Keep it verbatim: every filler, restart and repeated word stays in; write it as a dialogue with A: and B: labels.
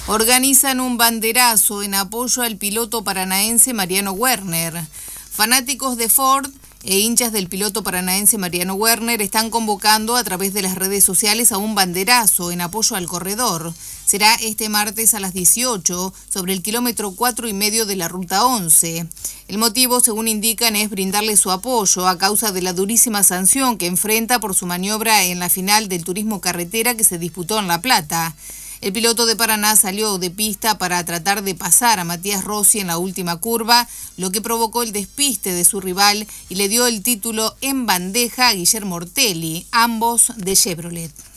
A: Organizan un banderazo en apoyo al piloto paranaense Mariano Werner. Fanáticos de Ford e hinchas del piloto paranaense Mariano Werner están convocando a través de las redes sociales a un banderazo en apoyo al corredor. Será este martes a las dieciocho sobre el kilómetro cuatro y medio de la ruta once. El motivo, según indican, es brindarle su apoyo a causa de la durísima sanción que enfrenta por su maniobra en la final del turismo carretera que se disputó en La Plata. El piloto de Paraná salió de pista para tratar de pasar a Matías Rossi en la última curva, lo que provocó el despiste de su rival y le dio el título en bandeja a Guillermo Ortelli, ambos de Chevrolet.